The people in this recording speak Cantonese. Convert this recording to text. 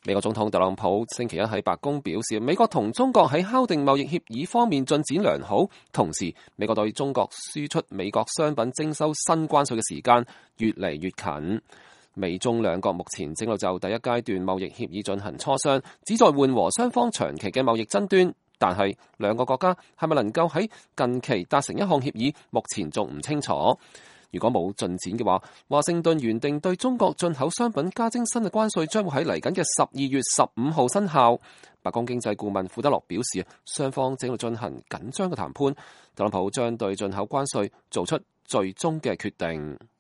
美國總統特朗普星期一喺白宮表示，美國同中國喺敲定貿易協議方面進展良好，同時美國對中國輸出美國商品徵收新關稅嘅時間越嚟越近。美中兩國目前正喺就第一階段貿易協議進行磋商，旨在緩和雙方長期嘅貿易爭端。但係兩個國家係咪能夠喺近期達成一項協議，目前仲唔清楚。如果冇進展嘅話，華盛頓原定對中國進口商品加徵新嘅關稅將會喺嚟緊嘅12月15號生效。白宮經濟顧問庫德洛表示，雙方正喺度進行緊張嘅談判，特朗普將對進口關稅做出最終嘅決定。